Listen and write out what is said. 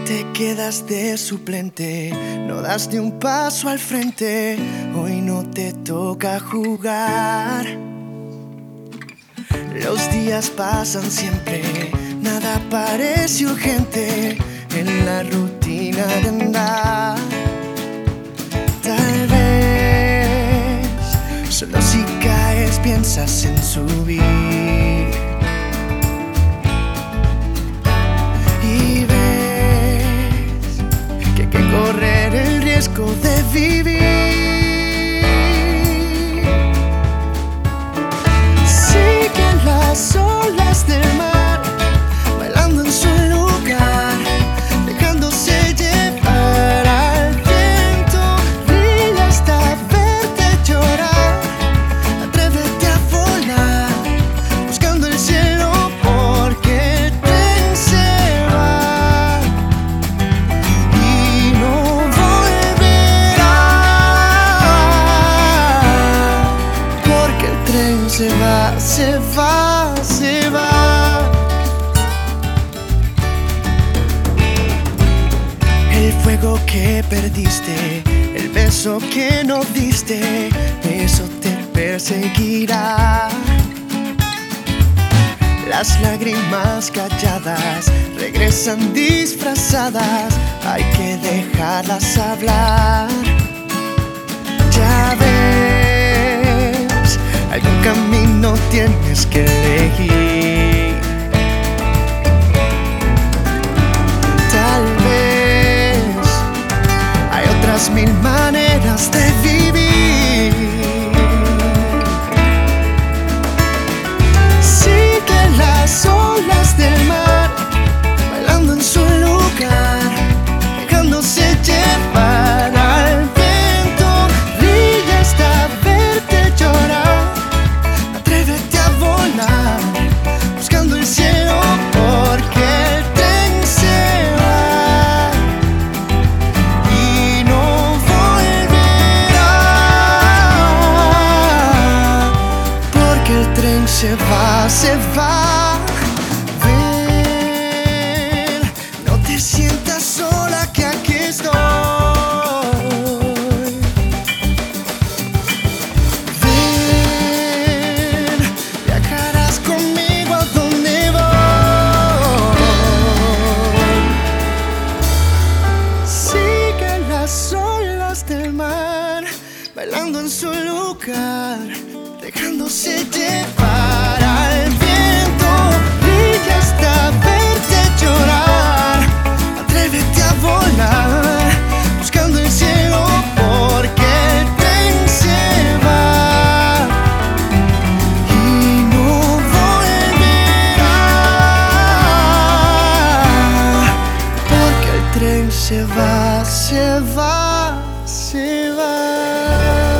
te quedas de suplente, no das ni un paso al frente. Hoy no te toca jugar. Los días pasan siempre, nada parece urgente en la rutina de andar. Tal vez solo si caes piensas en subir y ves que hay que correr el riesgo de vivir. Siguen las olas del mar bailando en su lugar, dejándose llevar al viento. Brilla hasta verte llorar. Atrévete a volar buscando el cielo, porque el tren se va y no volverá, porque el tren se va, se va, se va. El fuego que perdiste, el beso que no diste, eso te perseguirá. Las lágrimas calladas regresan disfrazadas, hay que dejarlas hablar. Ya ves, algún camino tienes que elegir. Tal vez hay otras mil maneras de vivir. Sigue las olas del mar bailando en su lugar, dejándose llevar al viento. Brilla hasta verte llorar. Atrévete a volar buscando el cielo, porque el tren se va y no volverá, porque el tren se va, se va. Ven, no te sientas sola, que aquí estoy. Ven, viajarás conmigo a donde voy. Sigue las olas del mar bailando en su lugar, dejándose llevar al viento. Brilla hasta verte llorar. Atrévete a volar buscando el cielo, porque el tren se va y no volverá, porque el tren se va, se va, se va.